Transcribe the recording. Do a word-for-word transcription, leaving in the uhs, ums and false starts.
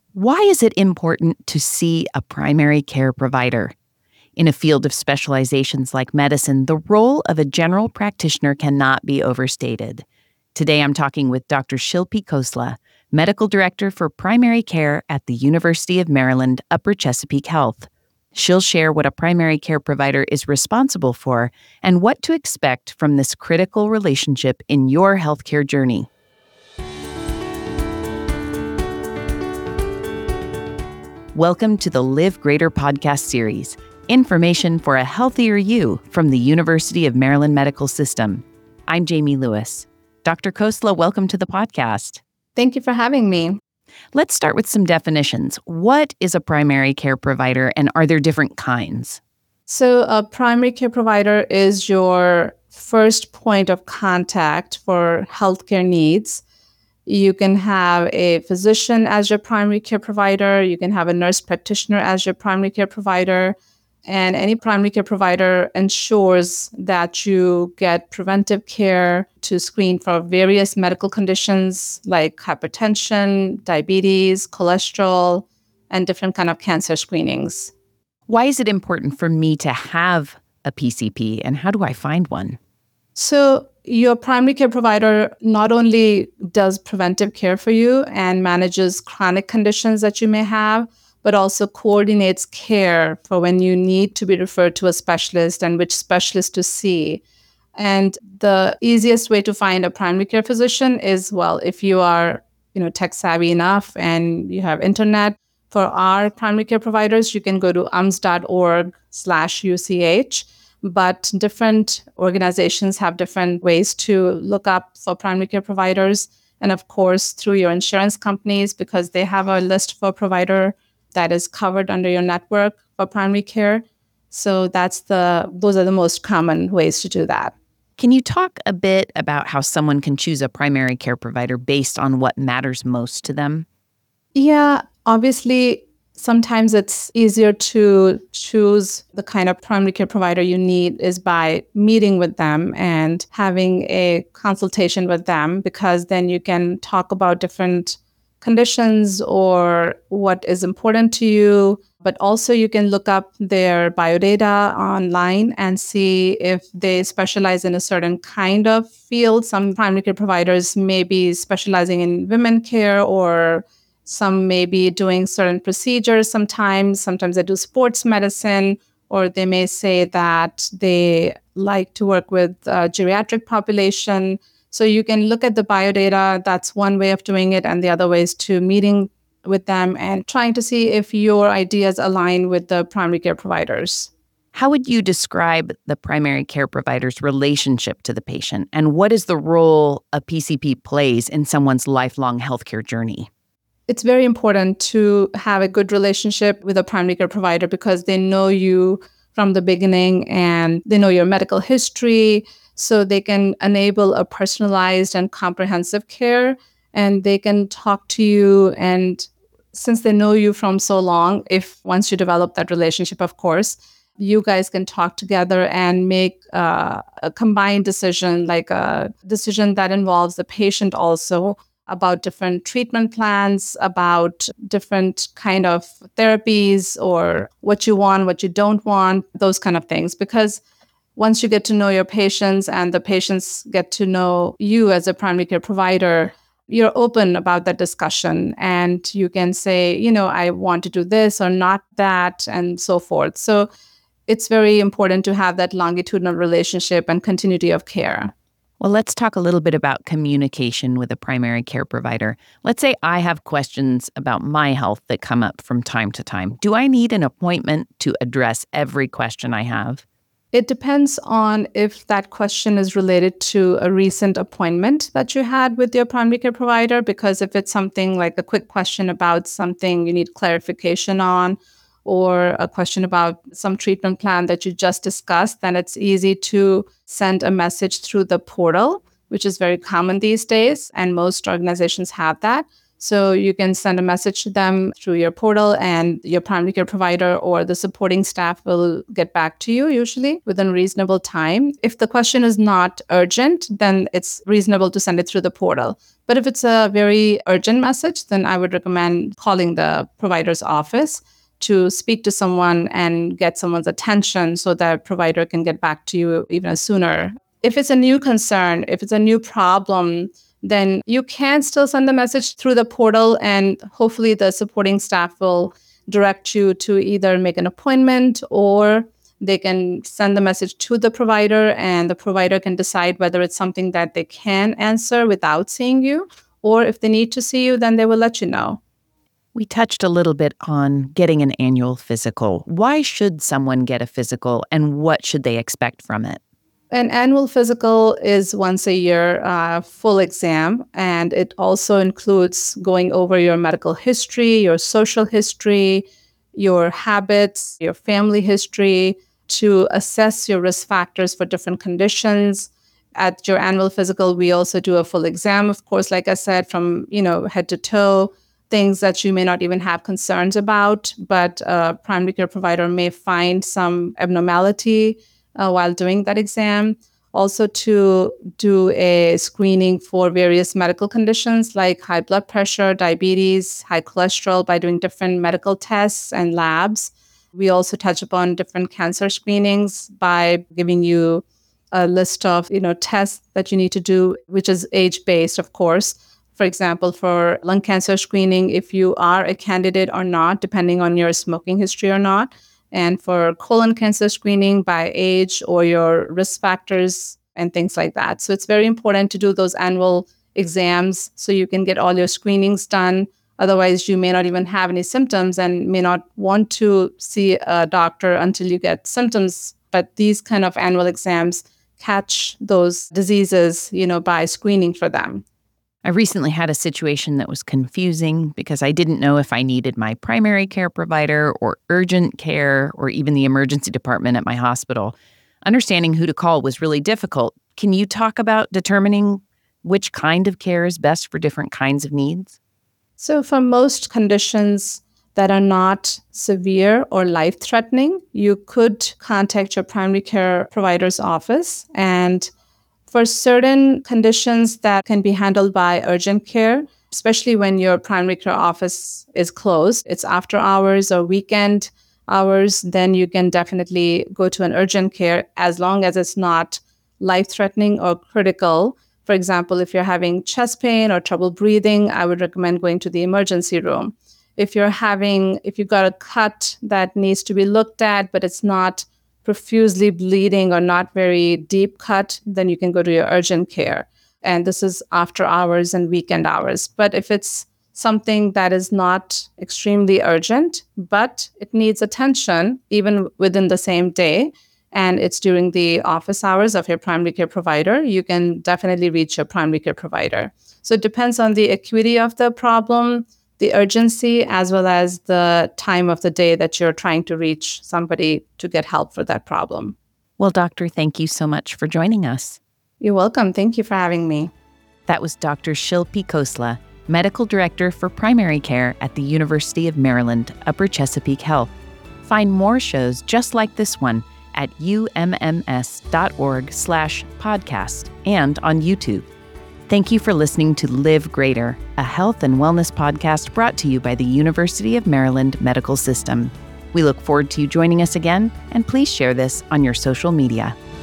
Why is it important to see a primary care provider? In a field of specializations like medicine, the role of a general practitioner cannot be overstated. Today, I'm talking with Doctor Shilpi Khosla, Medical Director for Primary Care at the University of Maryland, Upper Chesapeake Health. She'll share what a primary care provider is responsible for and what to expect from this critical relationship in your healthcare journey. Welcome to the Live Greater podcast series, information for a healthier you from the University of Maryland Medical System. I'm Jamie Lewis. Doctor Khosla, welcome to the podcast. Thank you for having me. Let's start with some definitions. What is a primary care provider, and are there different kinds? So a primary care provider is your first point of contact for healthcare needs. You can have a physician as your primary care provider. You can have a nurse practitioner as your primary care provider. And any primary care provider ensures that you get preventive care to screen for various medical conditions like hypertension, diabetes, cholesterol, and different kind of cancer screenings. Why is it important for me to have a P C P, and how do I find one? So your primary care provider not only does preventive care for you and manages chronic conditions that you may have, but also coordinates care for when you need to be referred to a specialist and which specialist to see. And the easiest way to find a primary care physician is, well, if you are, you know, tech savvy enough and you have internet. For our primary care providers, you can go to U M S dot org slash U C H. But different organizations have different ways to look up for primary care providers. And of course, through your insurance companies, because they have a list for a provider that is covered under your network for primary care. So that's the those are the most common ways to do that. Can you talk a bit about how someone can choose a primary care provider based on what matters most to them? Yeah, obviously, sometimes it's easier to choose the kind of primary care provider you need is by meeting with them and having a consultation with them, because then you can talk about different conditions or what is important to you. But also you can look up their biodata online and see if they specialize in a certain kind of field. Some primary care providers may be specializing in women care, or some may be doing certain procedures sometimes. Sometimes they do sports medicine, or they may say that they like to work with a geriatric population. So you can look at the biodata. That's one way of doing it. And the other way is to meeting with them and trying to see if your ideas align with the primary care providers. How would you describe the primary care provider's relationship to the patient? And what is the role a P C P plays in someone's lifelong healthcare journey? It's very important to have a good relationship with a primary care provider because they know you from the beginning and they know your medical history, so they can enable a personalized and comprehensive care, and they can talk to you. And since they know you from so long, if once you develop that relationship, of course, you guys can talk together and make uh, a combined decision, like a decision that involves the patient also, about different treatment plans, about different kind of therapies, or what you want, what you don't want, those kind of things. Because once you get to know your patients and the patients get to know you as a primary care provider, you're open about that discussion and you can say, you know, I want to do this or not that, and so forth. So it's very important to have that longitudinal relationship and continuity of care. Well, let's talk a little bit about communication with a primary care provider. Let's say I have questions about my health that come up from time to time. Do I need an appointment to address every question I have? It depends on if that question is related to a recent appointment that you had with your primary care provider, because if it's something like a quick question about something you need clarification on, or a question about some treatment plan that you just discussed, then it's easy to send a message through the portal, which is very common these days, and most organizations have that. So you can send a message to them through your portal, and your primary care provider or the supporting staff will get back to you, usually within reasonable time. If the question is not urgent, then it's reasonable to send it through the portal. But if it's a very urgent message, then I would recommend calling the provider's office to speak to someone and get someone's attention so that provider can get back to you even sooner. If it's a new concern, if it's a new problem, then you can still send the message through the portal, and hopefully the supporting staff will direct you to either make an appointment, or they can send the message to the provider, and the provider can decide whether it's something that they can answer without seeing you, or if they need to see you, then they will let you know. We touched a little bit on getting an annual physical. Why should someone get a physical, and what should they expect from it? An annual physical is once a year uh, full exam, and it also includes going over your medical history, your social history, your habits, your family history, to assess your risk factors for different conditions. At your annual physical, we also do a full exam, of course, like I said, from you know head to toe, things that you may not even have concerns about, but a primary care provider may find some abnormality Uh, while doing that exam. Also to do a screening for various medical conditions like high blood pressure, diabetes, high cholesterol by doing different medical tests and labs. We also touch upon different cancer screenings by giving you a list of you know tests that you need to do, which is age-based, of course. For example, for lung cancer screening, if you are a candidate or not, depending on your smoking history or not. And for colon cancer screening by age or your risk factors and things like that. So it's very important to do those annual exams so you can get all your screenings done. Otherwise, you may not even have any symptoms and may not want to see a doctor until you get symptoms. But these kind of annual exams catch those diseases, you know, by screening for them. I recently had a situation that was confusing because I didn't know if I needed my primary care provider or urgent care or even the emergency department at my hospital. Understanding who to call was really difficult. Can you talk about determining which kind of care is best for different kinds of needs? So for most conditions that are not severe or life-threatening, you could contact your primary care provider's office. And for certain conditions that can be handled by urgent care, especially when your primary care office is closed, it's after hours or weekend hours, then you can definitely go to an urgent care as long as it's not life-threatening or critical. For example, if you're having chest pain or trouble breathing, I would recommend going to the emergency room. If you're having, if you've got a cut that needs to be looked at, but it's not profusely bleeding or not very deep cut, then you can go to your urgent care. And this is after hours and weekend hours. But if it's something that is not extremely urgent, but it needs attention even within the same day, and it's during the office hours of your primary care provider, you can definitely reach your primary care provider. So it depends on the acuity of the problem, the urgency, as well as the time of the day that you're trying to reach somebody to get help for that problem. Well, doctor, thank you so much for joining us. You're welcome. Thank you for having me. That was Doctor Shilpi Khosla, Medical Director for Primary Care at the University of Maryland, Upper Chesapeake Health. Find more shows just like this one at umms.org slash podcast and on YouTube. Thank you for listening to Live Greater, a health and wellness podcast brought to you by the University of Maryland Medical System. We look forward to you joining us again, and please share this on your social media.